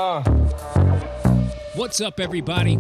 What's up, everybody?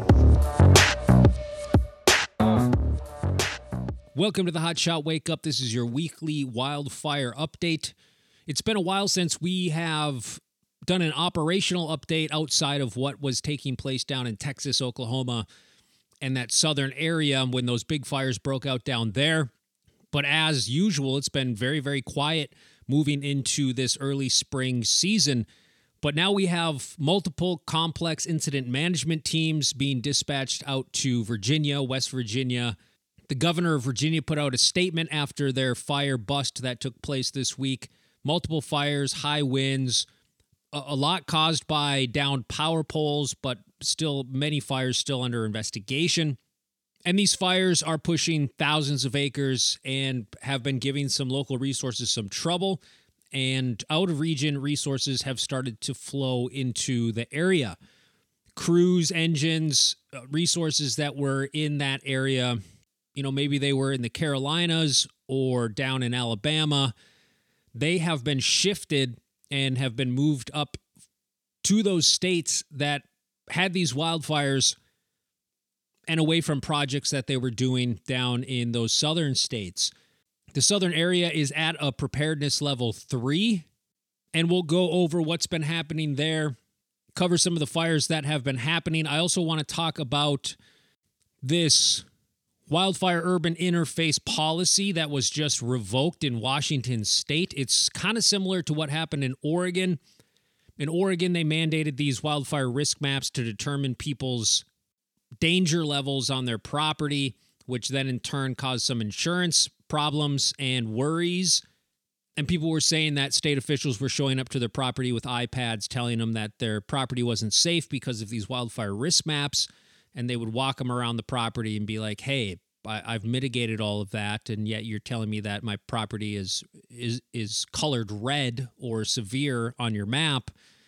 Welcome to the Hot Shot Wake Up. This is your weekly wildfire update. It's been a while since we have done an operational update outside of what was taking place down in Texas, Oklahoma, and that southern area when those big fires broke out down there. But as usual, it's been very, very quiet moving into this early spring season. But now we have multiple complex incident management teams being dispatched out to Virginia, West Virginia. The governor of Virginia put out a statement after their fire bust that took place this week. Multiple fires, high winds, a lot caused by downed power poles, but still many fires still under investigation. And these fires are pushing thousands of acres and have been giving some local resources some trouble. And out-of-region resources have started to flow into the area. Crews, engines, resources that were in that area, maybe they were in the Carolinas or down in Alabama, they have been shifted and have been moved up to those states that had these wildfires and away from projects that they were doing down in those southern states. The southern area is at a preparedness level 3, and we'll go over what's been happening there, cover some of the fires that have been happening. I also want to talk about this wildfire urban interface policy that was just revoked in Washington state. It's kind of similar to what happened in Oregon. In Oregon, they mandated these wildfire risk maps to determine people's danger levels on their property, which then in turn caused some insurance problems and worries. And people were saying that state officials were showing up to their property with iPads telling them that their property wasn't safe because of these wildfire risk maps. And they would walk them around the property and be like, hey, I've mitigated all of that, and yet you're telling me that my property is colored red or severe on your map.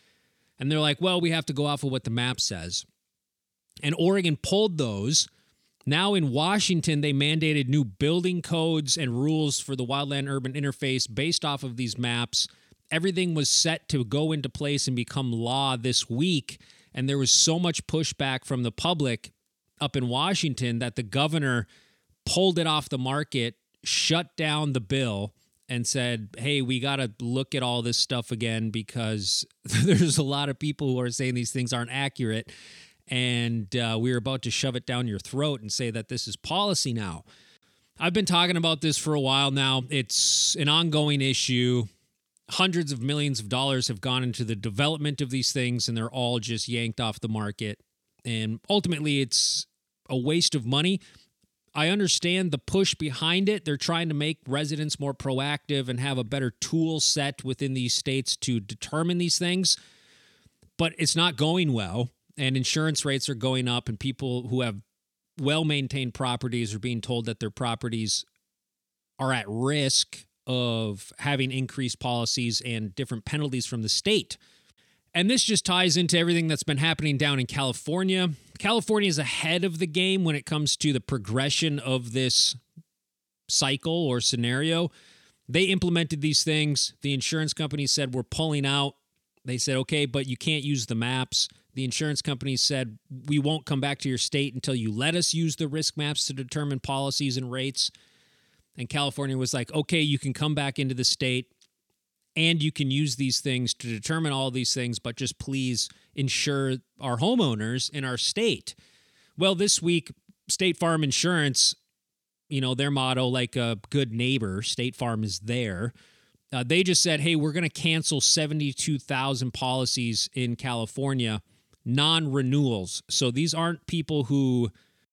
And they're like, well, we have to go off of what the map says. And Oregon pulled those. Now in Washington, they mandated new building codes and rules for the wildland urban interface based off of these maps. Everything was set to go into place and become law this week. And there was so much pushback from the public up in Washington that the governor pulled it off the market, shut down the bill, and said, hey, we got to look at all this stuff again because there's a lot of people who are saying these things aren't accurate. And we're about to shove it down your throat and say that this is policy now. I've been talking about this for a while now. It's an ongoing issue. Hundreds of millions of dollars have gone into the development of these things, and they're all just yanked off the market. And ultimately, it's a waste of money. I understand the push behind it. They're trying to make residents more proactive and have a better tool set within these states to determine these things. But it's not going well. And insurance rates are going up, and people who have well-maintained properties are being told that their properties are at risk of having increased policies and different penalties from the state. And this just ties into everything that's been happening down in California. California is ahead of the game when it comes to the progression of this cycle or scenario. They implemented these things. The insurance company said, we're pulling out. They said, okay, but you can't use the maps. The insurance companies said, we won't come back to your state until you let us use the risk maps to determine policies and rates. And California was like, okay, you can come back into the state and you can use these things to determine all these things, but just please insure our homeowners in our state. Well, this week, State Farm Insurance, their motto, like a good neighbor, State Farm is there. They just said, hey, we're going to cancel 72,000 policies in California, non-renewals. So these aren't people who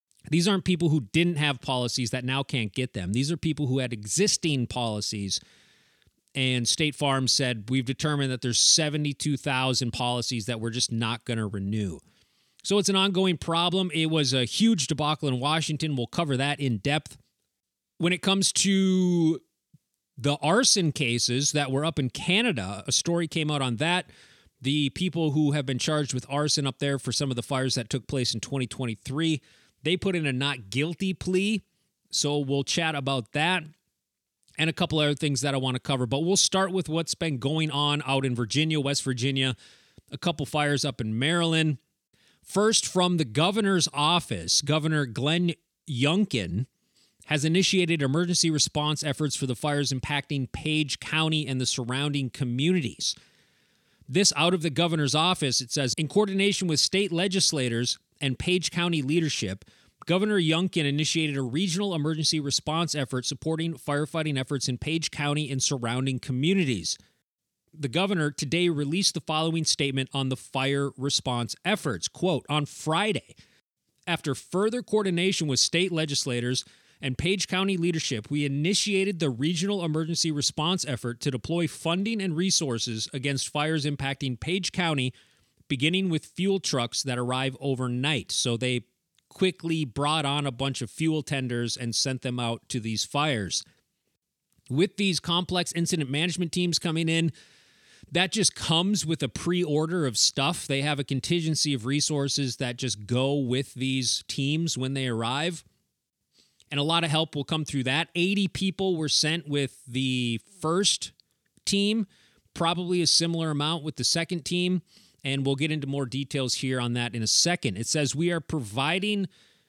didn't have policies that now can't get them. These are people who had existing policies. And State Farm said, we've determined that there's 72,000 policies that we're just not going to renew. So it's an ongoing problem. It was a huge debacle in Washington. We'll cover that in depth. When it comes to the arson cases that were up in Canada, a story came out on that. The people who have been charged with arson up there for some of the fires that took place in 2023, they put in a not guilty plea. So we'll chat about that and a couple other things that I want to cover. But we'll start with what's been going on out in Virginia, West Virginia. a couple fires up in Maryland. First, from the governor's office, Governor Glenn Youngkin has initiated emergency response efforts for the fires impacting Page County and the surrounding communities. This out of the governor's office, it says, in coordination with state legislators and Page County leadership, Governor Youngkin initiated a regional emergency response effort supporting firefighting efforts in Page County and surrounding communities. The governor today released the following statement on the fire response efforts. Quote, on Friday, after further coordination with state legislators and Page County leadership, we initiated the regional emergency response effort to deploy funding and resources against fires impacting Page County, beginning with fuel trucks that arrive overnight. So they quickly brought on a bunch of fuel tenders and sent them out to these fires. With these complex incident management teams coming in, that just comes with a pre-order of stuff. They have a contingency of resources that just go with these teams when they arrive. And a lot of help will come through that. 80 people were sent with the first team, probably a similar amount with the second team. And we'll get into more details here on that in a second. It says we are providing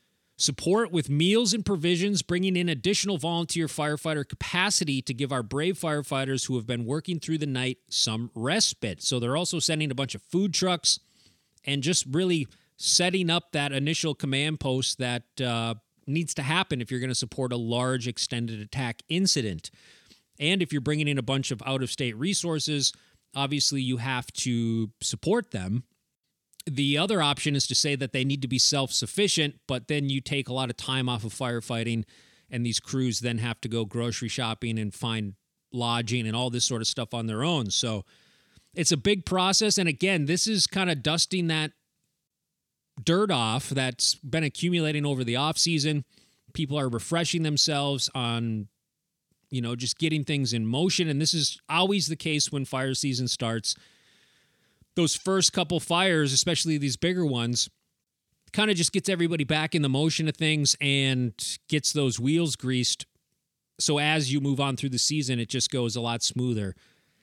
support with meals and provisions, bringing in additional volunteer firefighter capacity to give our brave firefighters who have been working through the night some respite. So they're also sending a bunch of food trucks and just really setting up that initial command post that needs to happen if you're going to support a large extended attack incident. And if you're bringing in a bunch of out-of-state resources, obviously you have to support them. The other option is to say that they need to be self-sufficient, but then you take a lot of time off of firefighting, and these crews then have to go grocery shopping and find lodging and all this sort of stuff on their own. So it's a big process. And again, this is kind of dusting that dirt off that's been accumulating over the off season. People are refreshing themselves on, just getting things in motion. And this is always the case when fire season starts. Those first couple fires, especially these bigger ones, kind of just gets everybody back in the motion of things and gets those wheels greased. So as you move on through the season, it just goes a lot smoother.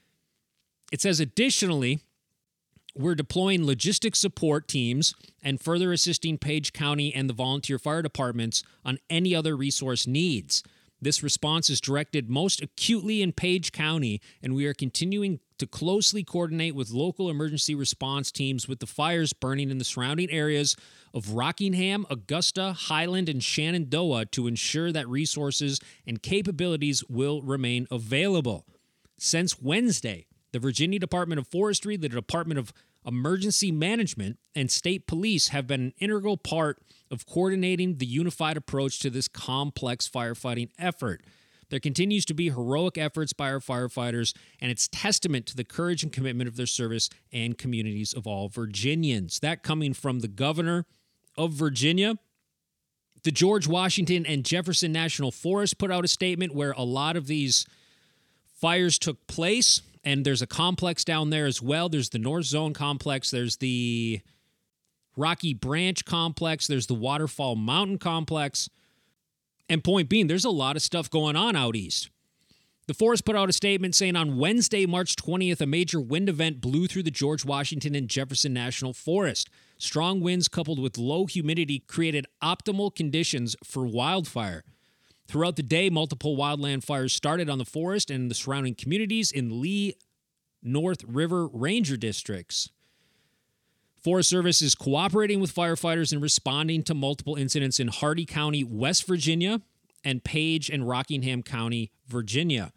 It says, additionally, we're deploying logistics support teams and further assisting Page County and the volunteer fire departments on any other resource needs. This response is directed most acutely in Page County, and we are continuing to closely coordinate with local emergency response teams with the fires burning in the surrounding areas of Rockingham, Augusta, Highland, and Shenandoah to ensure that resources and capabilities will remain available. Since Wednesday, the Virginia Department of Forestry, the Department of Emergency Management, and state police have been an integral part of coordinating the unified approach to this complex firefighting effort. There continues to be heroic efforts by our firefighters, and it's testament to the courage and commitment of their service and communities of all Virginians. That coming from the governor of Virginia. The George Washington and Jefferson National Forest put out a statement where a lot of these fires took place, and there's a complex down there as well. There's the North Zone complex. There's the Rocky Branch complex. There's the Waterfall Mountain complex. And point being, there's a lot of stuff going on out east. The forest put out a statement saying on Wednesday, March 20th, a major wind event blew through the George Washington and Jefferson National Forest. Strong winds coupled with low humidity created optimal conditions for wildfire. Throughout the day, multiple wildland fires started on the forest and the surrounding communities in Lee North River Ranger districts. Forest Service is cooperating with firefighters in responding to multiple incidents in Hardee County, West Virginia, and Page and Rockingham County, Virginia.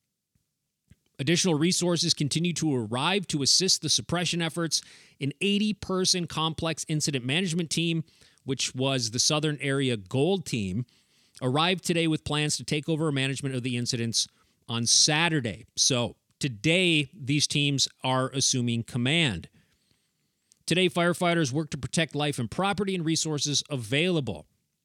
Additional resources continue to arrive to assist the suppression efforts. An 80-person complex incident management team, which was the Southern Area Gold Team, arrived today with plans to take over management of the incidents on Saturday. So today, these teams are assuming command. Today, firefighters work to protect life and property and resources available.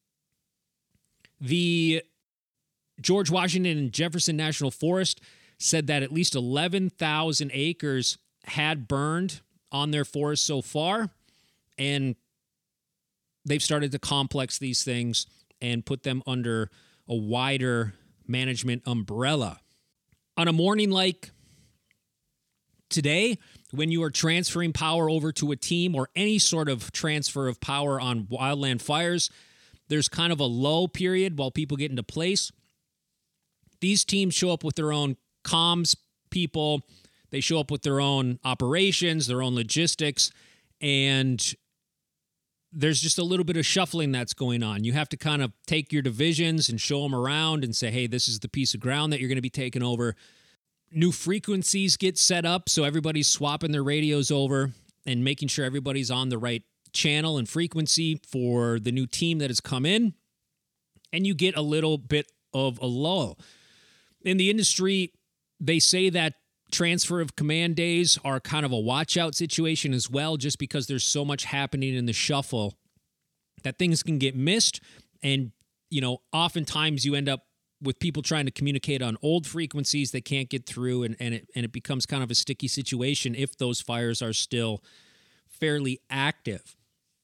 The George Washington and Jefferson National Forest said that at least 11,000 acres had burned on their forest so far, and they've started to complex these things and put them under a wider management umbrella. On a morning like Today, when you are transferring power over to a team or any sort of transfer of power on wildland fires, there's kind of a lull period while people get into place. These teams show up with their own comms people. They show up with their own operations, their own logistics, and there's just a little bit of shuffling that's going on. You have to kind of take your divisions and show them around and say, hey, this is the piece of ground that you're going to be taking over. New frequencies get set up, so everybody's swapping their radios over and making sure everybody's on the right channel and frequency for the new team that has come in, and you get a little bit of a lull. In the industry, they say that transfer of command days are kind of a watch-out situation as well, just because there's so much happening in the shuffle that things can get missed, and, oftentimes you end up with people trying to communicate on old frequencies they can't get through, and it becomes kind of a sticky situation if those fires are still fairly active.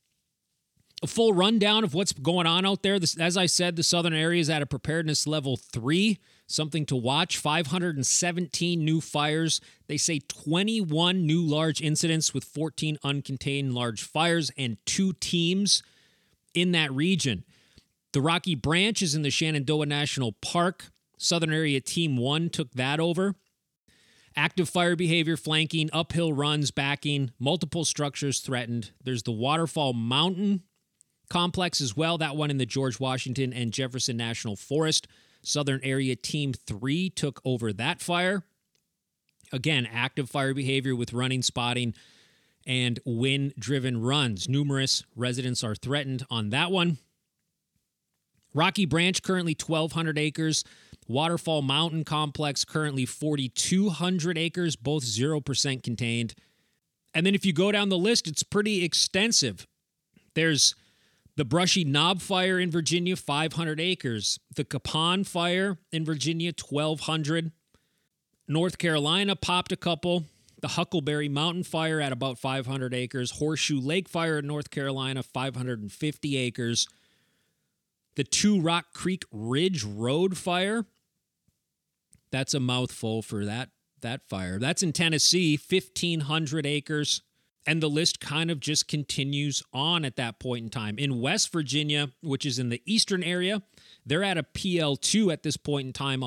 A full rundown of what's going on out there. As I said, the southern area is at a preparedness level 3, something to watch. 517 new fires. They say 21 new large incidents with 14 uncontained large fires and 2 teams in that region. The Rocky Branch is in the Shenandoah National Park. Southern Area Team 1 took that over. Active fire behavior, flanking, uphill runs, backing, multiple structures threatened. There's the Waterfall Mountain Complex as well, that one in the George Washington and Jefferson National Forest. Southern Area Team 3 took over that fire. Again, active fire behavior with running, spotting, and wind-driven runs. Numerous residents are threatened on that one. Rocky Branch, currently 1,200 acres. Waterfall Mountain Complex, currently 4,200 acres, both 0% contained. And then if you go down the list, it's pretty extensive. There's the Brushy Knob Fire in Virginia, 500 acres. The Capon Fire in Virginia, 1,200. North Carolina popped a couple. The Huckleberry Mountain Fire at about 500 acres. Horseshoe Lake Fire in North Carolina, 550 acres. The Two Rock Creek Ridge Road Fire, that's a mouthful for that fire. That's in Tennessee, 1,500 acres. And the list kind of just continues on at that point in time. In West Virginia, which is in the eastern area, they're at a PL2 at this point in time,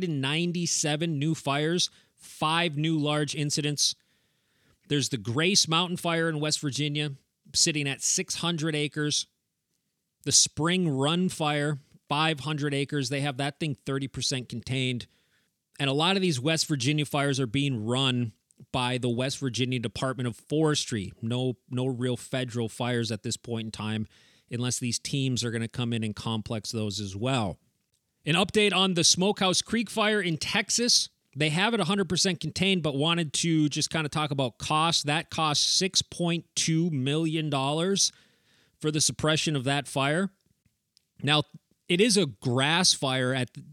197 new fires, 5 new large incidents. There's the Grace Mountain Fire in West Virginia, sitting at 600 acres. The Spring Run Fire, 500 acres. They have that thing 30% contained. And a lot of these West Virginia fires are being run by the West Virginia Department of Forestry. No real federal fires at this point in time, unless these teams are going to come in and complex those as well. An update on the Smokehouse Creek Fire in Texas. They have it 100% contained, but wanted to just kind of talk about cost. That cost $6.2 million for the suppression of that fire. Now, it is a grass fire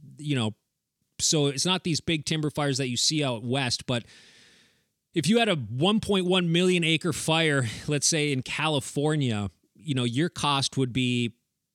so it's not these big timber fires that you see out west, but if you had a 1.1 million acre fire, let's say in California, your cost would be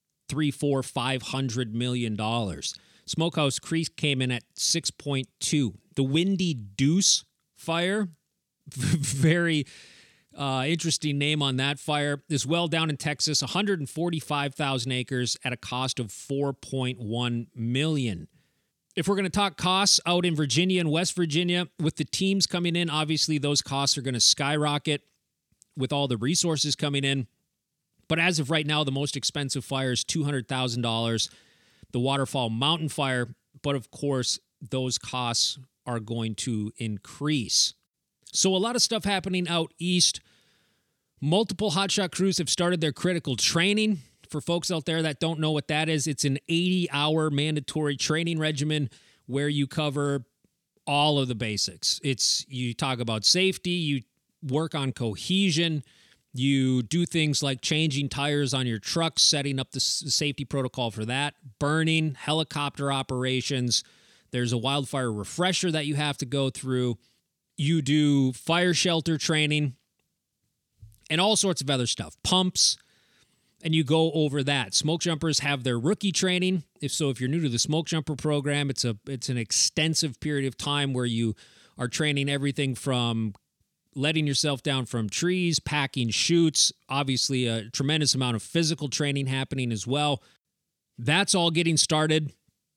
$500 million. Smokehouse Creek came in at 6.2. The Windy Deuce Fire, very interesting name on that fire, as well down in Texas, 145,000 acres at a cost of $4.1 million. If we're going to talk costs out in Virginia and West Virginia, with the teams coming in, obviously those costs are going to skyrocket with all the resources coming in. But as of right now, the most expensive fire is $200,000, the Waterfall Mountain Fire. But of course, those costs are going to increase. So a lot of stuff happening out east. Multiple hotshot crews have started their critical training. For folks out there that don't know what that is, it's an 80-hour mandatory training regimen where you cover all of the basics. You talk about safety, you work on cohesion, you do things like changing tires on your trucks, setting up the safety protocol for that, burning, helicopter operations. There's a wildfire refresher that you have to go through. You do fire shelter training and all sorts of other stuff, pumps. and you go over that. Smoke jumpers have their rookie training. If you're new to the smoke jumper program, it's an extensive period of time where you are training everything from letting yourself down from trees, packing chutes, obviously a tremendous amount of physical training happening as well. That's all getting started.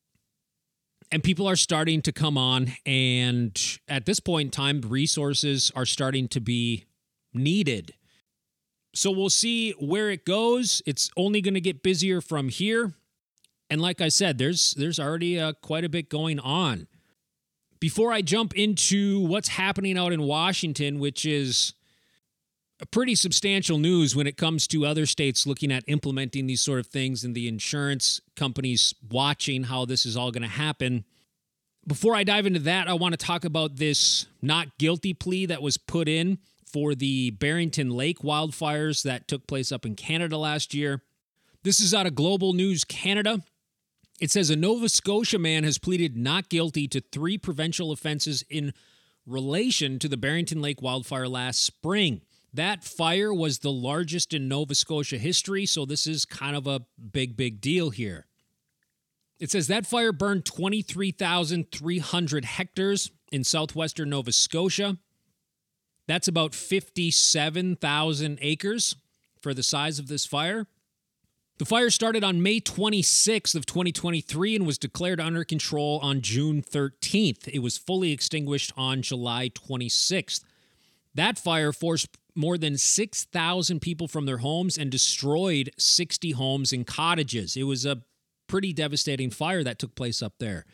And people are starting to come on, and at this point in time, resources are starting to be needed. So we'll see where it goes. It's only going to get busier from here. And like I said, there's already quite a bit going on. Before I jump into what's happening out in Washington, which is a pretty substantial news when it comes to other states looking at implementing these sort of things and the insurance companies watching how this is all going to happen. Before I dive into that, I want to talk about this not guilty plea that was put in for the Barrington Lake wildfires that took place up in Canada last year. This is out of Global News Canada. It says a Nova Scotia man has pleaded not guilty to 3 provincial offenses in relation to the Barrington Lake wildfire last spring. That fire was the largest in Nova Scotia history, so this is kind of a big deal here. It says that fire burned 23,300 hectares in southwestern Nova Scotia. That's about 57,000 acres for the size of this fire. The fire started on May 26th of 2023 and was declared under control on June 13th. It was fully extinguished on July 26th. That fire forced more than 6,000 people from their homes and destroyed 60 homes and cottages. It was a pretty devastating fire that took place up there.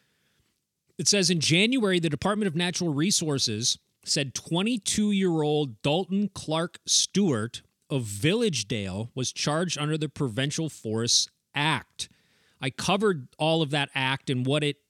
It says in January, the Department of Natural Resources said 22-year-old Dalton Clark Stewart of Villagedale was charged under the Provincial Forests Act. I covered all of that act and what it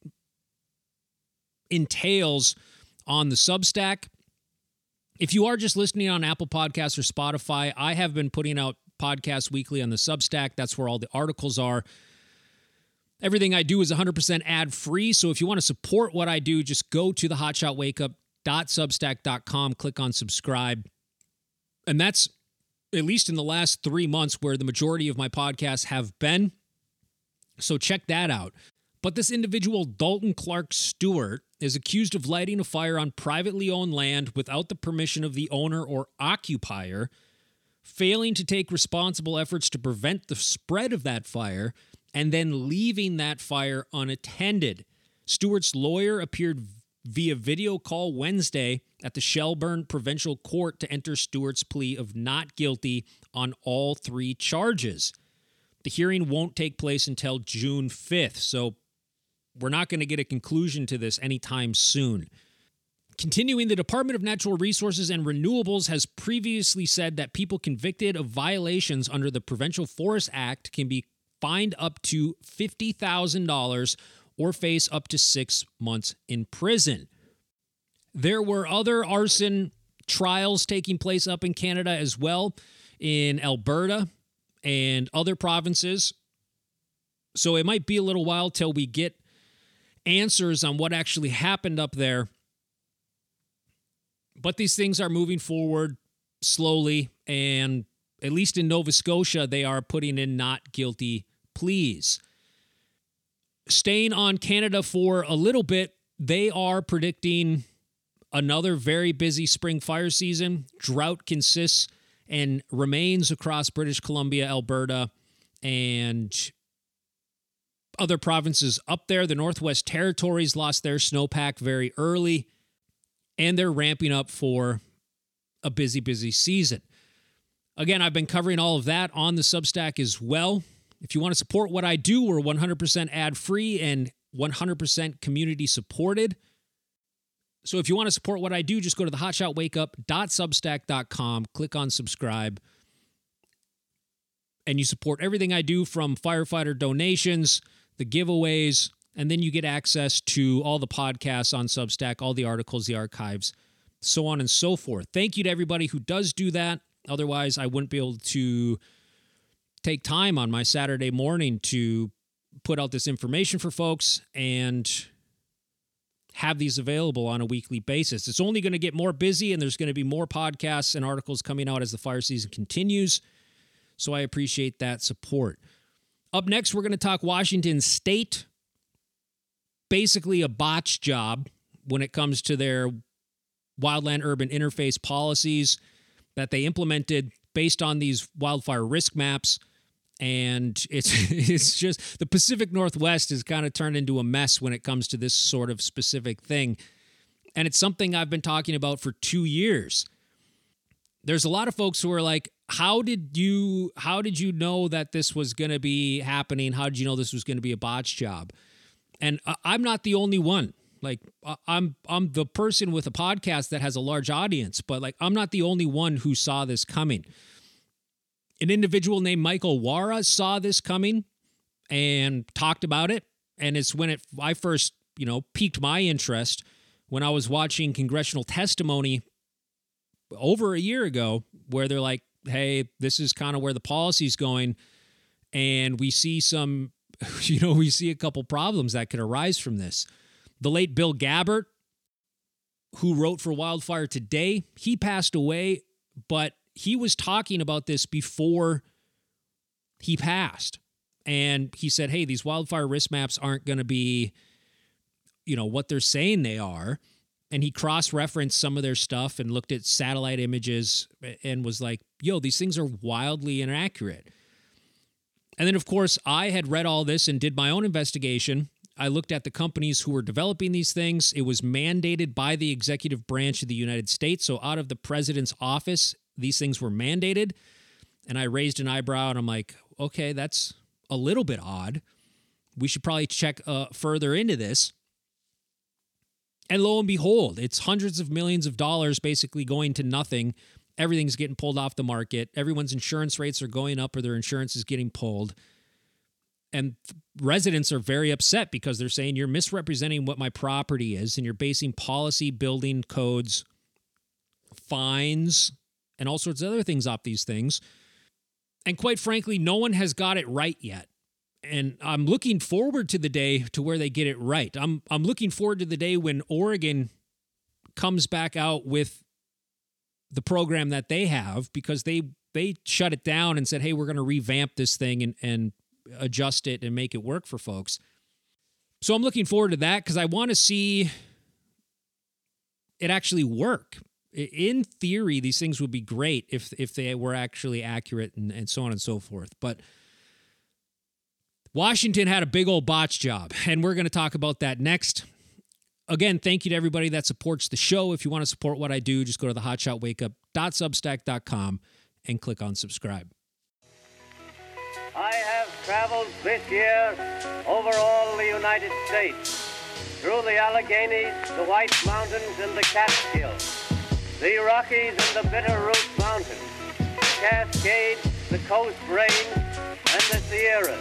entails on the Substack. If you are just listening on Apple Podcasts or Spotify, I have been putting out podcasts weekly on the Substack. That's where all the articles are. Everything I do is 100% ad-free, so if you want to support what I do, just go to the hotshotwakeup.substack.com, click on subscribe. And that's at least in the last 3 months where the majority of my podcasts have been. So check that out. But this individual, Dalton Clark Stewart, is accused of lighting a fire on privately owned land without the permission of the owner or occupier, failing to take responsible efforts to prevent the spread of that fire, and then leaving that fire unattended. Stewart's lawyer appeared via video call Wednesday at the Shelburne Provincial Court to enter Stewart's plea of not guilty on all 3 charges. The hearing won't take place until June 5th, so we're not going to get a conclusion to this anytime soon. Continuing, the Department of Natural Resources and Renewables has previously said that people convicted of violations under the Provincial Forest Act can be fined up to $50,000 or face up to 6 months in prison. There were other arson trials taking place up in Canada as well, in Alberta and other provinces. So it might be a little while till we get answers on what actually happened up there. But these things are moving forward slowly, and at least in Nova Scotia, they are putting in not guilty pleas. Staying on Canada for a little bit, they are predicting another very busy spring fire season. Drought consists and remains across British Columbia, Alberta, and other provinces up there. The Northwest Territories lost their snowpack very early, and they're ramping up for a busy season. Again, I've been covering all of that on the Substack as well. If you want to support what I do, we're 100% ad-free and 100% community supported. So if you want to support what I do, just go to the hotshotwakeup.substack.com, click on subscribe, and you support everything I do, from firefighter donations, the giveaways, and then you get access to all the podcasts on Substack, all the articles, the archives, so on and so forth. Thank you to everybody who does do that. Otherwise, I wouldn't be able to take time on my Saturday morning to put out this information for folks and have these available on a weekly basis. It's only going to get more busy, and there's going to be more podcasts and articles coming out as the fire season continues. So I appreciate that support. Up next, we're going to talk Washington State. Basically a botch job when it comes to their wildland-urban interface policies that they implemented based on these wildfire risk maps. And it's just the Pacific Northwest has kind of turned into a mess when it comes to this sort of specific thing. And it's something I've been talking about for 2 years. There's a lot of folks who are like, how did you know that this was going to be happening? How did you know this was going to be a botch job? And I'm not the only one. Like, I'm the person with a podcast that has a large audience, but like, I'm not the only one who saw this coming. An individual named Michael Wara saw this coming and talked about it. And it's when I first, piqued my interest when I was watching congressional testimony over a year ago, where they're like, hey, this is kind of where the policy's going. And we see we see a couple problems that could arise from this. The late Bill Gabbert, who wrote for Wildfire Today, he passed away, but he was talking about this before he passed. And he said, hey, these wildfire risk maps aren't going to be, what they're saying they are. And he cross-referenced some of their stuff and looked at satellite images and was like, yo, these things are wildly inaccurate. And then, of course, I had read all this and did my own investigation. I looked at the companies who were developing these things. It was mandated by the executive branch of the United States. So out of the president's office, these things were mandated. And I raised an eyebrow and I'm like, okay, that's a little bit odd. We should probably check further into this. And lo and behold, it's hundreds of millions of dollars basically going to nothing. Everything's getting pulled off the market. Everyone's insurance rates are going up or their insurance is getting pulled. And residents are very upset because they're saying you're misrepresenting what my property is and you're basing policy, building codes, fines, and all sorts of other things off these things. And quite frankly, no one has got it right yet. And I'm looking forward to the day to where they get it right. I'm looking forward to the day when Oregon comes back out with the program that they have, because they shut it down and said, hey, we're going to revamp this thing and adjust it and make it work for folks. So I'm looking forward to that because I want to see it actually work. In theory, these things would be great if they were actually accurate and so on and so forth. But Washington had a big old botch job, and we're going to talk about that next. Again, thank you to everybody that supports the show. If you want to support what I do, just go to thehotshotwakeup.substack.com and click on subscribe. I have traveled this year over all the United States, through the Alleghenies, the White Mountains, and the Catskills, the Rockies and the Bitterroot Mountains, the Cascades, the Coast Range, and the Sierras.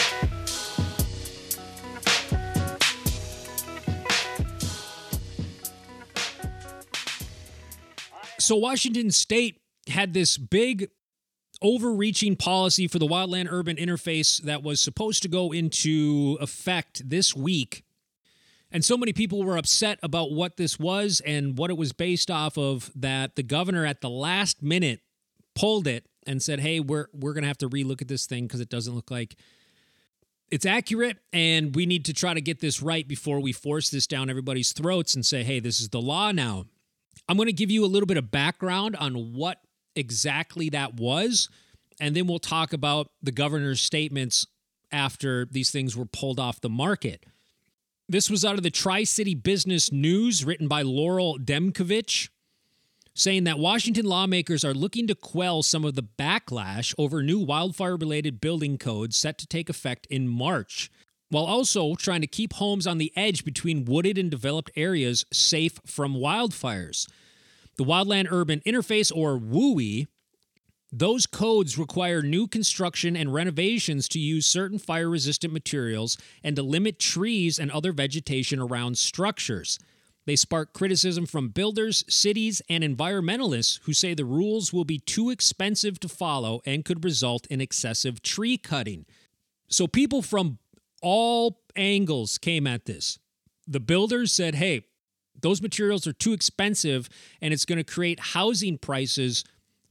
So Washington State had this big overreaching policy for the wildland-urban interface that was supposed to go into effect this week. And so many people were upset about what this was and what it was based off of that the governor at the last minute pulled it and said, hey, we're going to have to relook at this thing because it doesn't look like it's accurate, and we need to try to get this right before we force this down everybody's throats and say, hey, this is the law now. I'm going to give you a little bit of background on what exactly that was, and then we'll talk about the governor's statements after these things were pulled off the market. This was out of the Tri-City Business News, written by Laurel Demkovich, saying that Washington lawmakers are looking to quell some of the backlash over new wildfire-related building codes set to take effect in March, while also trying to keep homes on the edge between wooded and developed areas safe from wildfires. The Wildland-Urban Interface, or WUI, those codes require new construction and renovations to use certain fire-resistant materials and to limit trees and other vegetation around structures. They spark criticism from builders, cities, and environmentalists who say the rules will be too expensive to follow and could result in excessive tree cutting. So people from all angles came at this. The builders said, hey, those materials are too expensive and it's going to create housing prices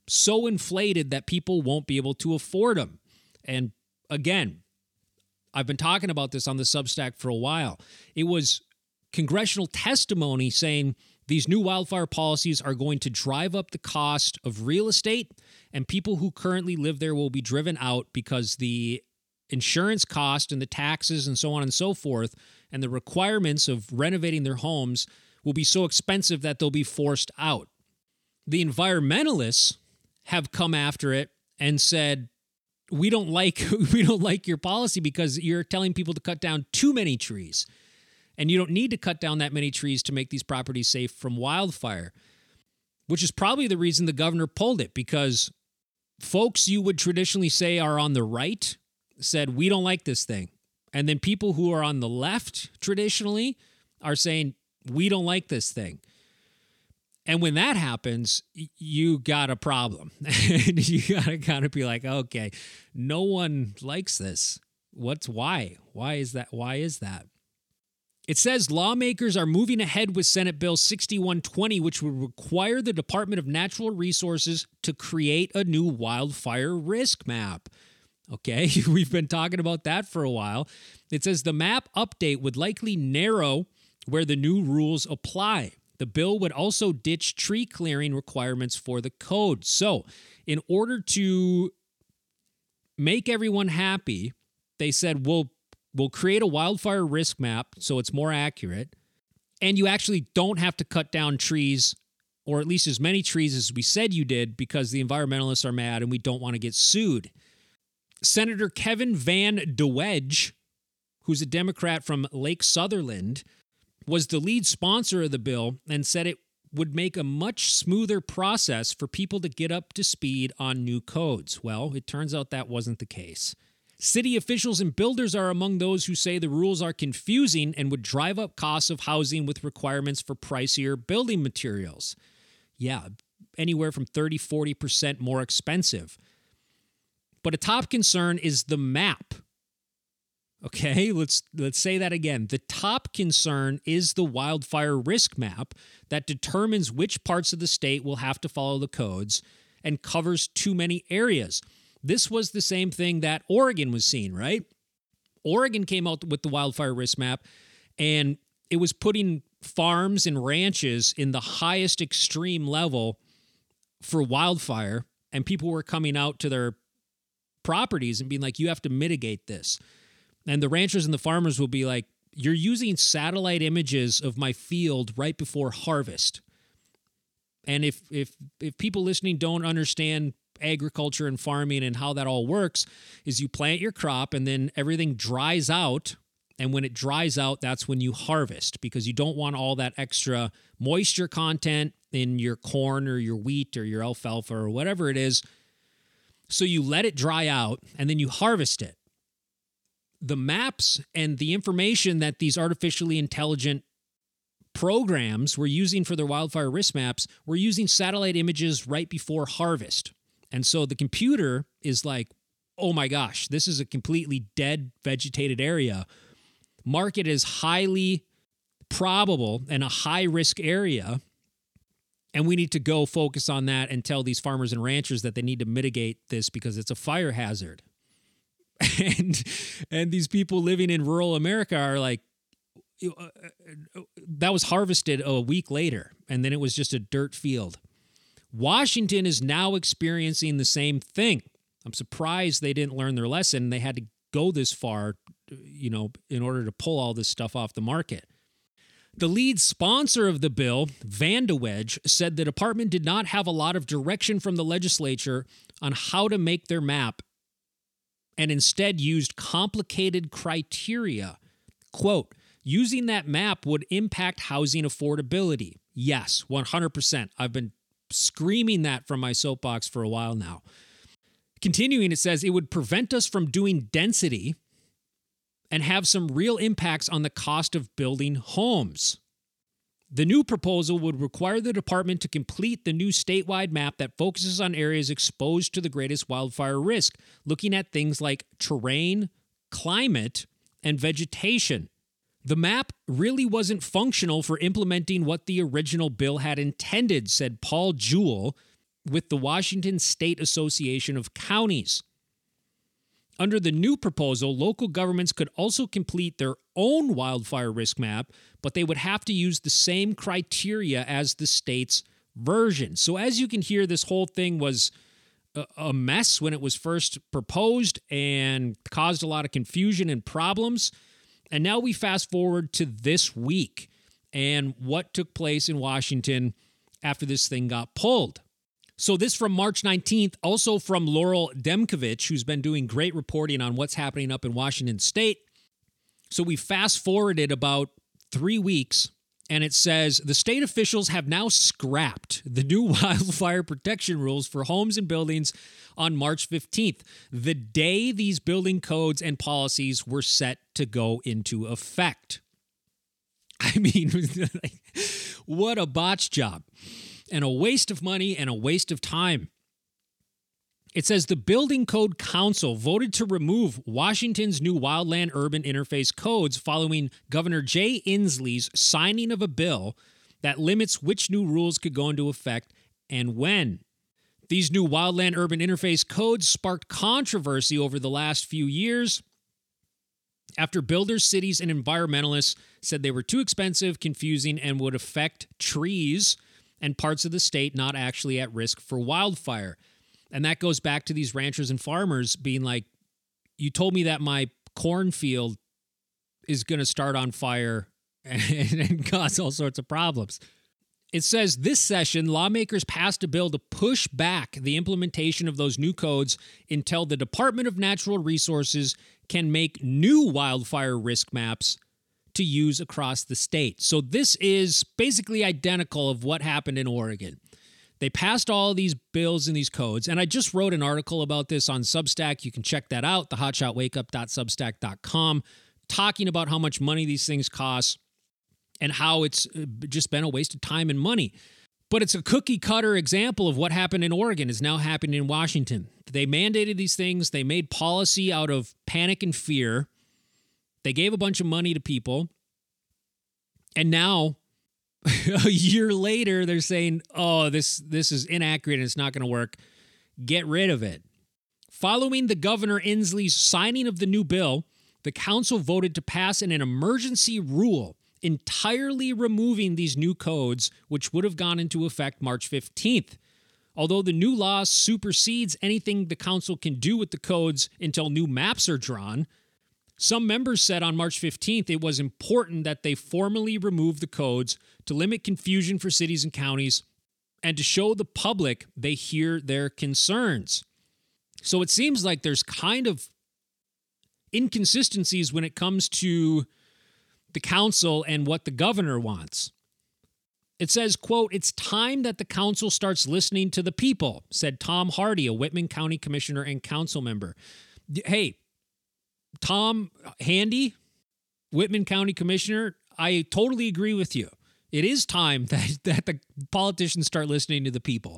so inflated that people won't be able to afford them. And again, I've been talking about this on the Substack for a while. It was congressional testimony saying these new wildfire policies are going to drive up the cost of real estate, and people who currently live there will be driven out because the insurance cost and the taxes and so on and so forth, and the requirements of renovating their homes will be so expensive that they'll be forced out. The environmentalists have come after it and said, we don't like your policy because you're telling people to cut down too many trees. And you don't need to cut down that many trees to make these properties safe from wildfire, which is probably the reason the governor pulled it, because folks you would traditionally say are on the right said, we don't like this thing. And then people who are on the left traditionally are saying, we don't like this thing. And when that happens, you got a problem. And you got to kind of be like, okay, no one likes this. Why? Why is that? It says lawmakers are moving ahead with Senate Bill 6120, which would require the Department of Natural Resources to create a new wildfire risk map. Okay, we've been talking about that for a while. It says the map update would likely narrow where the new rules apply. The bill would also ditch tree clearing requirements for the code. So, in order to make everyone happy, they said, we'll create a wildfire risk map so it's more accurate, and you actually don't have to cut down trees, or at least as many trees as we said you did, because the environmentalists are mad and we don't want to get sued. Senator Kevin Van de Wedge, who's a Democrat from Lake Sutherland, was the lead sponsor of the bill and said it would make a much smoother process for people to get up to speed on new codes. Well, it turns out that wasn't the case. City officials and builders are among those who say the rules are confusing and would drive up costs of housing with requirements for pricier building materials. Yeah, anywhere from 30-40% more expensive. But a top concern is the map. Okay, let's say that again. The top concern is the wildfire risk map that determines which parts of the state will have to follow the codes and covers too many areas. This was the same thing that Oregon was seeing, right? Oregon came out with the wildfire risk map, and it was putting farms and ranches in the highest extreme level for wildfire, and people were coming out to their properties and being like, you have to mitigate this. And the ranchers and the farmers will be like, you're using satellite images of my field right before harvest. And if people listening don't understand agriculture and farming and how that all works, is you plant your crop and then everything dries out. And when it dries out, that's when you harvest, because you don't want all that extra moisture content in your corn or your wheat or your alfalfa or whatever it is. So you let it dry out and then you harvest it. The maps and the information that these artificially intelligent programs were using for their wildfire risk maps were using satellite images right before harvest. And so the computer is like, oh my gosh, this is a completely dead, vegetated area. Mark it as highly probable and a high-risk area, and we need to go focus on that and tell these farmers and ranchers that they need to mitigate this because it's a fire hazard. And these people living in rural America are like, that was harvested a week later, and then it was just a dirt field. Washington is now experiencing the same thing. I'm surprised they didn't learn their lesson. They had to go this far, in order to pull all this stuff off the market. The lead sponsor of the bill, Van de Wedge, said the department did not have a lot of direction from the legislature on how to make their map, and instead used complicated criteria. Quote, using that map would impact housing affordability. Yes, 100%. I've been screaming that from my soapbox for a while now. Continuing, it says it would prevent us from doing density and have some real impacts on the cost of building homes. The new proposal would require the department to complete the new statewide map that focuses on areas exposed to the greatest wildfire risk, looking at things like terrain, climate, and vegetation. The map really wasn't functional for implementing what the original bill had intended, said Paul Jewell, with the Washington State Association of Counties. Under the new proposal, local governments could also complete their own wildfire risk map, but they would have to use the same criteria as the state's version. So as you can hear, this whole thing was a mess when it was first proposed and caused a lot of confusion and problems. And now we fast forward to this week and what took place in Washington after this thing got pulled. So this from March 19th, also from Laurel Demkovich, who's been doing great reporting on what's happening up in Washington State. So we fast forwarded about 3 weeks, and it says the state officials have now scrapped the new wildfire protection rules for homes and buildings on March 15th, the day these building codes and policies were set to go into effect. I mean, what a botch job. And a waste of money and a waste of time. It says the Building Code Council voted to remove Washington's new wildland urban interface codes following Governor Jay Inslee's signing of a bill that limits which new rules could go into effect and when. These new wildland urban interface codes sparked controversy over the last few years after builders, cities, and environmentalists said they were too expensive, confusing, and would affect trees and parts of the state not actually at risk for wildfire. And that goes back to these ranchers and farmers being like, you told me that my cornfield is going to start on fire and cause all sorts of problems. It says this session, lawmakers passed a bill to push back the implementation of those new codes until the Department of Natural Resources can make new wildfire risk maps to use across the state. So this is basically identical of what happened in Oregon. They passed all of these bills and these codes, and I just wrote an article about this on Substack. You can check that out, thehotshotwakeup.substack.com, talking about how much money these things cost and how it's just been a waste of time and money. But it's a cookie-cutter example of what happened in Oregon is now happening in Washington. They mandated these things. They made policy out of panic and fear. They gave a bunch of money to people, and now, a year later, they're saying, oh, this is inaccurate and it's not going to work. Get rid of it. Following the Governor Inslee's signing of the new bill, the council voted to pass an emergency rule entirely removing these new codes, which would have gone into effect March 15th. Although the new law supersedes anything the council can do with the codes until new maps are drawn, some members said on March 15th it was important that they formally remove the codes to limit confusion for cities and counties and to show the public they hear their concerns. So it seems like there's kind of inconsistencies when it comes to the council and what the governor wants. It says, quote, "It's time that the council starts listening to the people," said Tom Hardy, a Whitman County commissioner and council member. Hey, Tom Handy, Whitman County Commissioner, I totally agree with you. It is time that the politicians start listening to the people.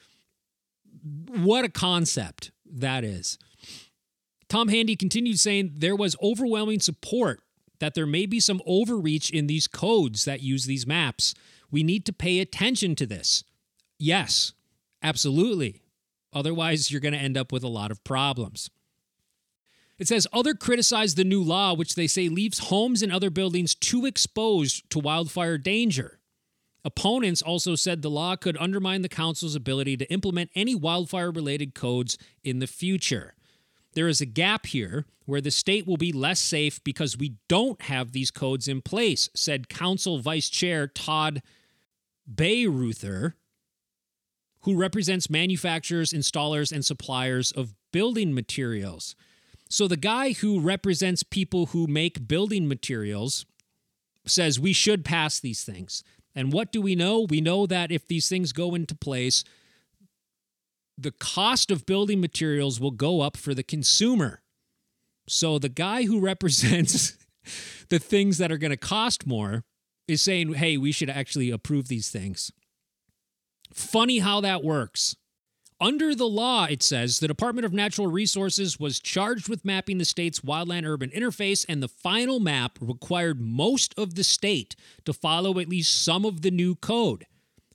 What a concept that is. Tom Handy continued saying there was overwhelming support that there may be some overreach in these codes that use these maps. We need to pay attention to this. Yes, absolutely. Otherwise, you're going to end up with a lot of problems. It says, others criticize the new law, which they say leaves homes and other buildings too exposed to wildfire danger. Opponents also said the law could undermine the council's ability to implement any wildfire-related codes in the future. There is a gap here where the state will be less safe because we don't have these codes in place, said Council Vice Chair Todd Bayreuther, who represents manufacturers, installers, and suppliers of building materials. So the guy who represents people who make building materials says we should pass these things. And what do we know? We know that if these things go into place, the cost of building materials will go up for the consumer. So the guy who represents the things that are going to cost more is saying, hey, we should actually approve these things. Funny how that works. Under the law, it says, the Department of Natural Resources was charged with mapping the state's wildland-urban interface, and the final map required most of the state to follow at least some of the new code.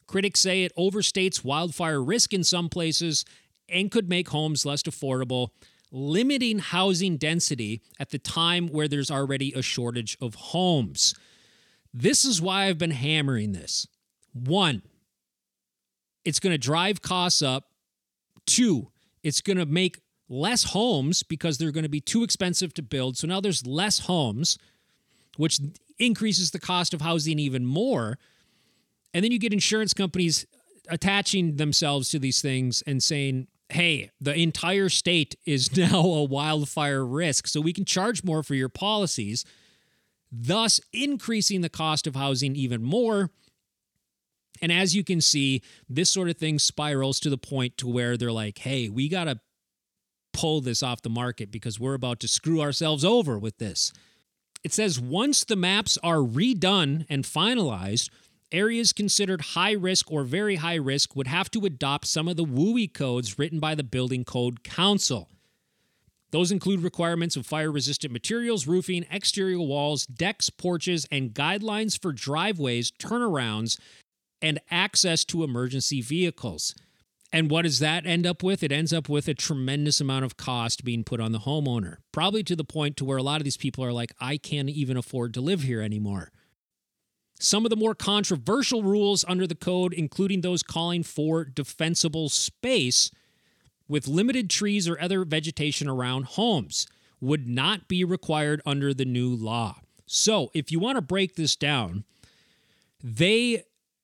Critics say it overstates wildfire risk in some places and could make homes less affordable, limiting housing density at the time where there's already a shortage of homes. This is why I've been hammering this. 1, it's going to drive costs up. 2, it's going to make less homes because they're going to be too expensive to build. So now there's less homes, which increases the cost of housing even more. And then you get insurance companies attaching themselves to these things and saying, hey, the entire state is now a wildfire risk, so we can charge more for your policies, thus increasing the cost of housing even more. And as you can see, this sort of thing spirals to the point to where they're like, hey, we got to pull this off the market because we're about to screw ourselves over with this. It says once the maps are redone and finalized, areas considered high risk or very high risk would have to adopt some of the WUI codes written by the Building Code Council. Those include requirements of fire-resistant materials, roofing, exterior walls, decks, porches, and guidelines for driveways, turnarounds, and access to emergency vehicles. And what does that end up with? It ends up with a tremendous amount of cost being put on the homeowner, probably to the point to where a lot of these people are like, I can't even afford to live here anymore. Some of the more controversial rules under the code, including those calling for defensible space with limited trees or other vegetation around homes, would not be required under the new law. So if you want to break this down, they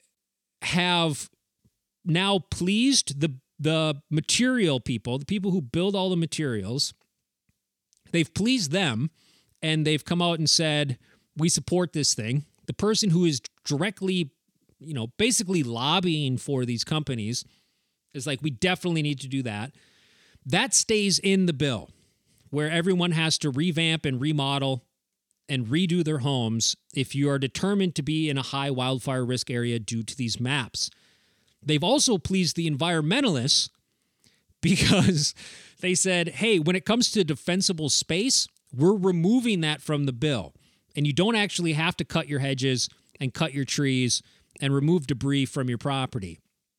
have now pleased the material people, the people who build all the materials. They've pleased them, and they've come out and said, we support this thing. The person who is directly, basically lobbying for these companies is like, we definitely need to do that. That stays in the bill, where everyone has to revamp and remodel and redo their homes if you are determined to be in a high wildfire risk area due to these maps. They've also pleased the environmentalists because they said, hey, when it comes to defensible space, we're removing that from the bill. And you don't actually have to cut your hedges and cut your trees and remove debris from your property.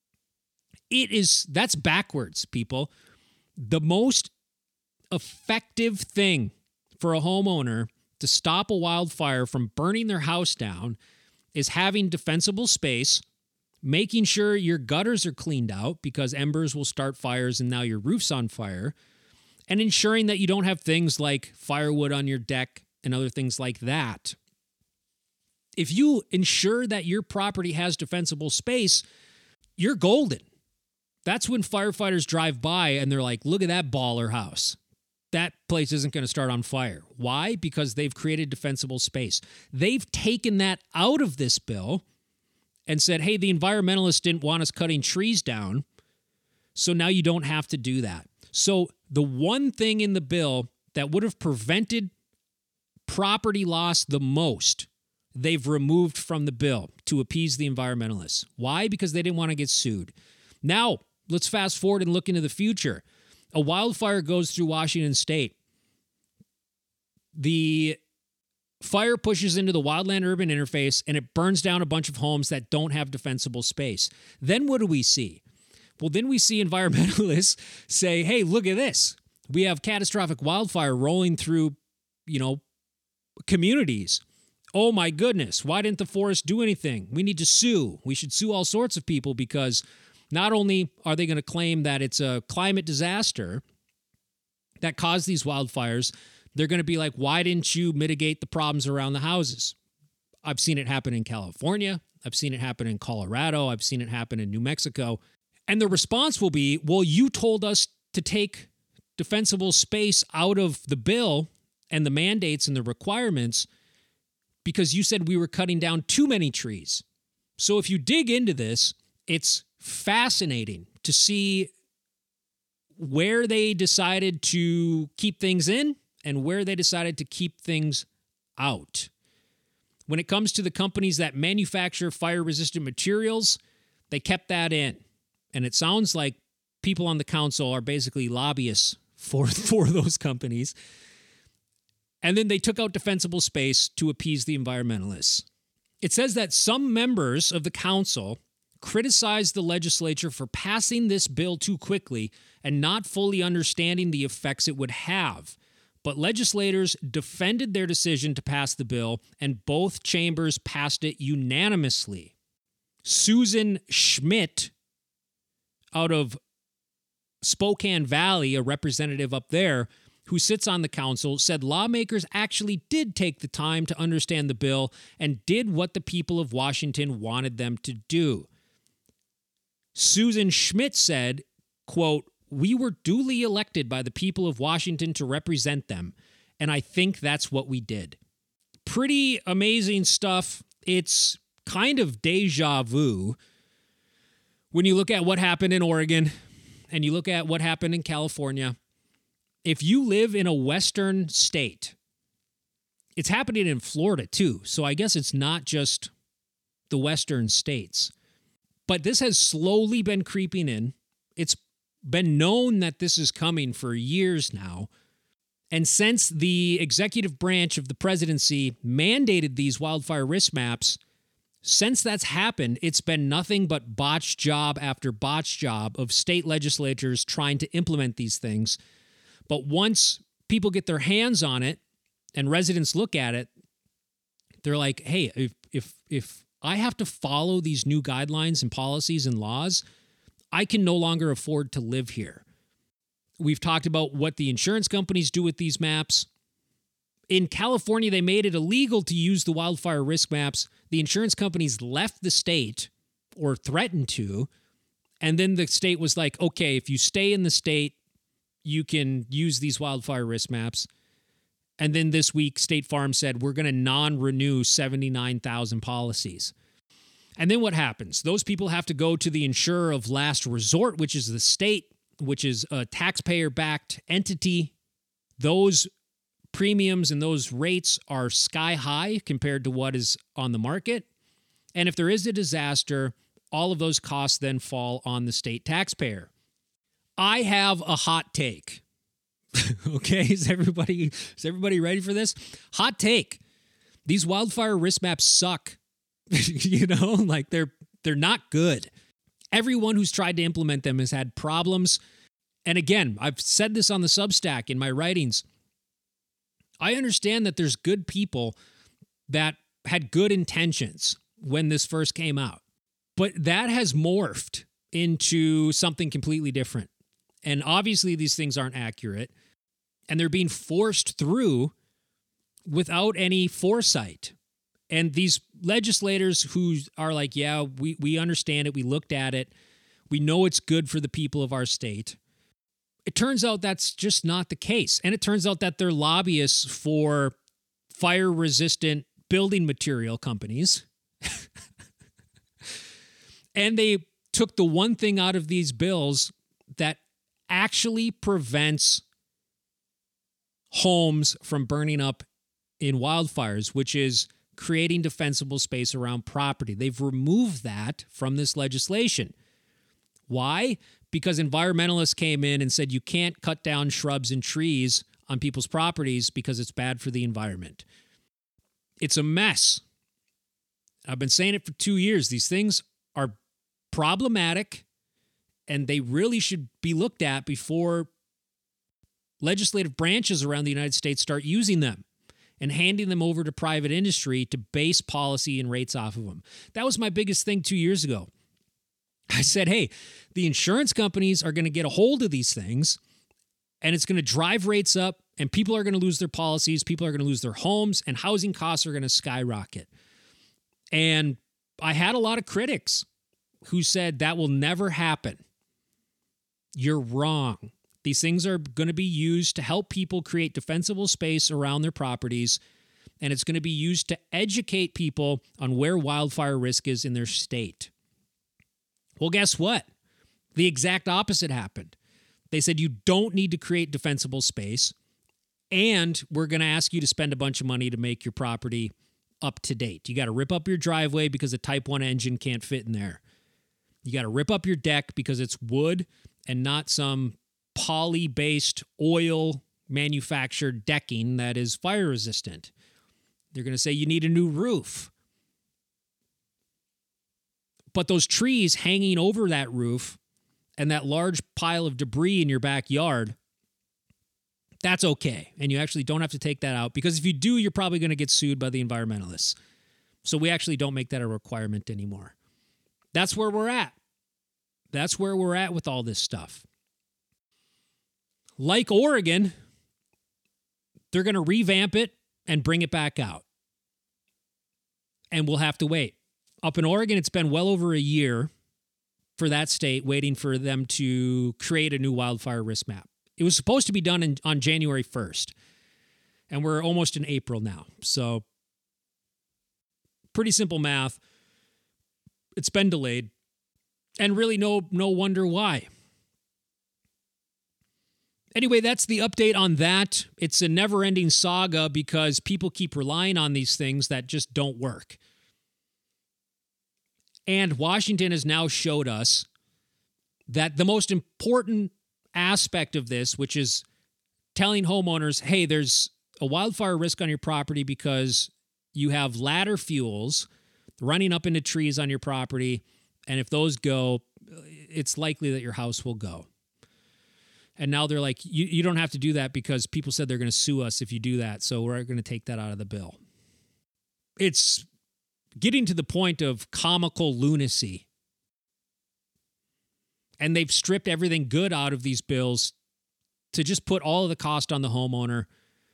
That's backwards, people. The most effective thing for a homeowner to stop a wildfire from burning their house down is having defensible space, making sure your gutters are cleaned out because embers will start fires and now your roof's on fire, and ensuring that you don't have things like firewood on your deck and other things like that. If you ensure that your property has defensible space, you're golden. That's when firefighters drive by and they're like, look at that baller house. That place isn't going to start on fire. Why? Because they've created defensible space. They've taken that out of this bill and said, hey, the environmentalists didn't want us cutting trees down, so now you don't have to do that. So the one thing in the bill that would have prevented property loss the most, they've removed from the bill to appease the environmentalists. Why? Because they didn't want to get sued. Now, let's fast forward and look into the future. A wildfire goes through Washington State. The fire pushes into the wildland-urban interface, and it burns down a bunch of homes that don't have defensible space. Then what do we see? Well, then we see environmentalists say, hey, look at this. We have catastrophic wildfire rolling through, communities. Oh my goodness, why didn't the forest do anything? We need to sue. We should sue all sorts of people because not only are they going to claim that it's a climate disaster that caused these wildfires, they're going to be like, why didn't you mitigate the problems around the houses? I've seen it happen in California. I've seen it happen in Colorado. I've seen it happen in New Mexico. And the response will be, well, you told us to take defensible space out of the bill and the mandates and the requirements because you said we were cutting down too many trees. So if you dig into this, it's fascinating to see where they decided to keep things in and where they decided to keep things out. When it comes to the companies that manufacture fire-resistant materials, they kept that in. And it sounds like people on the council are basically lobbyists for those companies. And then they took out defensible space to appease the environmentalists. It says that some members of the council criticized the legislature for passing this bill too quickly and not fully understanding the effects it would have. But legislators defended their decision to pass the bill, and both chambers passed it unanimously. Susan Schmidt, out of Spokane Valley, a representative up there, who sits on the council, said lawmakers actually did take the time to understand the bill and did what the people of Washington wanted them to do. Susan Schmidt said, quote, "We were duly elected by the people of Washington to represent them, and I think that's what we did." Pretty amazing stuff. It's kind of deja vu when you look at what happened in Oregon and you look at what happened in California. If you live in a Western state, it's happening in Florida too, so I guess it's not just the Western states. But this has slowly been creeping in. It's been known that this is coming for years now. And since the executive branch of the presidency mandated these wildfire risk maps, since that's happened, it's been nothing but botched job after botched job of state legislatures trying to implement these things. But once people get their hands on it and residents look at it, they're like, hey, if I have to follow these new guidelines and policies and laws, I can no longer afford to live here. We've talked about what the insurance companies do with these maps. In California, they made it illegal to use the wildfire risk maps. The insurance companies left the state or threatened to, and then the state was like, okay, if you stay in the state, you can use these wildfire risk maps. And then this week, State Farm said, we're going to non-renew 79,000 policies. And then what happens? Those people have to go to the insurer of last resort, which is the state, which is a taxpayer-backed entity. Those premiums and those rates are sky high compared to what is on the market. And if there is a disaster, all of those costs then fall on the state taxpayer. I have a hot take. Okay, is everybody ready for this? Hot take. These wildfire risk maps suck. Like they're not good. Everyone who's tried to implement them has had problems. And again, I've said this on the Substack in my writings. I understand that there's good people that had good intentions when this first came out. But that has morphed into something completely different. And obviously these things aren't accurate, and they're being forced through without any foresight. And these legislators who are like, yeah, we understand it, we looked at it, we know it's good for the people of our state. It turns out that's just not the case. And it turns out that they're lobbyists for fire-resistant building material companies. And they took the one thing out of these bills that actually prevents homes from burning up in wildfires, which is creating defensible space around property. They've removed that from this legislation. Why? Because environmentalists came in and said you can't cut down shrubs and trees on people's properties because it's bad for the environment. It's a mess. I've been saying it for 2 years. These things are problematic, and they really should be looked at before legislative branches around the United States start using them and handing them over to private industry to base policy and rates off of them. That was my biggest thing 2 years ago. I said, hey, the insurance companies are going to get a hold of these things, and it's going to drive rates up, and people are going to lose their policies, people are going to lose their homes, and housing costs are going to skyrocket. And I had a lot of critics who said that will never happen. You're wrong. These things are going to be used to help people create defensible space around their properties, and it's going to be used to educate people on where wildfire risk is in their state. Well, guess what? The exact opposite happened. They said you don't need to create defensible space, and we're going to ask you to spend a bunch of money to make your property up to date. You got to rip up your driveway because a Type 1 engine can't fit in there. You got to rip up your deck because it's wood and not some poly-based oil manufactured decking that is fire resistant. They're going to say you need a new roof. But those trees hanging over that roof and that large pile of debris in your backyard, that's okay. And you actually don't have to take that out, because if you do, you're probably going to get sued by the environmentalists. So we actually don't make that a requirement anymore. That's where we're at. That's where we're at with all this stuff. Like Oregon, they're going to revamp it and bring it back out. And we'll have to wait. Up in Oregon, it's been well over a year for that state waiting for them to create a new wildfire risk map. It was supposed to be done on January 1st. And we're almost in April now. So pretty simple math. It's been delayed. And really no wonder why. Anyway, that's the update on that. It's a never-ending saga because people keep relying on these things that just don't work. And Washington has now showed us that the most important aspect of this, which is telling homeowners, hey, there's a wildfire risk on your property because you have ladder fuels running up into trees on your property, and if those go, it's likely that your house will go. And now they're like, you don't have to do that because people said they're going to sue us if you do that, so we're going to take that out of the bill. It's getting to the point of comical lunacy. And they've stripped everything good out of these bills to just put all of the cost on the homeowner,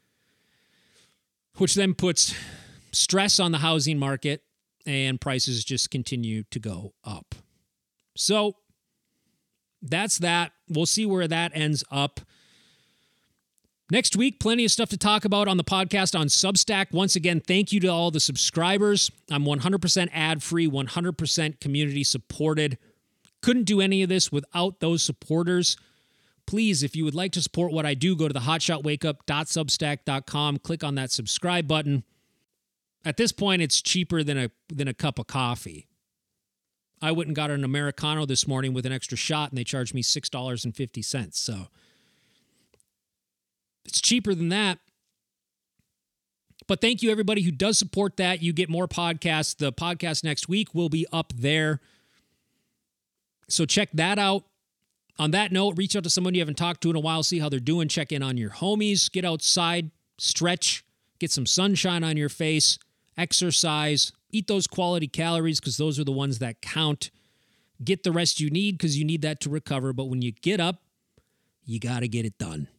which then puts stress on the housing market, and prices just continue to go up. So that's that. We'll see where that ends up. Next week, plenty of stuff to talk about on the podcast on Substack. Once again, thank you to all the subscribers. I'm 100% ad-free, 100% community supported. Couldn't do any of this without those supporters. Please, if you would like to support what I do, go to the hotshotwakeup.substack.com, click on that subscribe button. At this point, it's cheaper than a cup of coffee. I went and got an Americano this morning with an extra shot, and they charged me $6.50. So it's cheaper than that. But thank you, everybody who does support that. You get more podcasts. The podcast next week will be up there. So check that out. On that note, reach out to someone you haven't talked to in a while, see how they're doing, check in on your homies, get outside, stretch, get some sunshine on your face, exercise, eat those quality calories because those are the ones that count. Get the rest you need because you need that to recover. But when you get up, you got to get it done.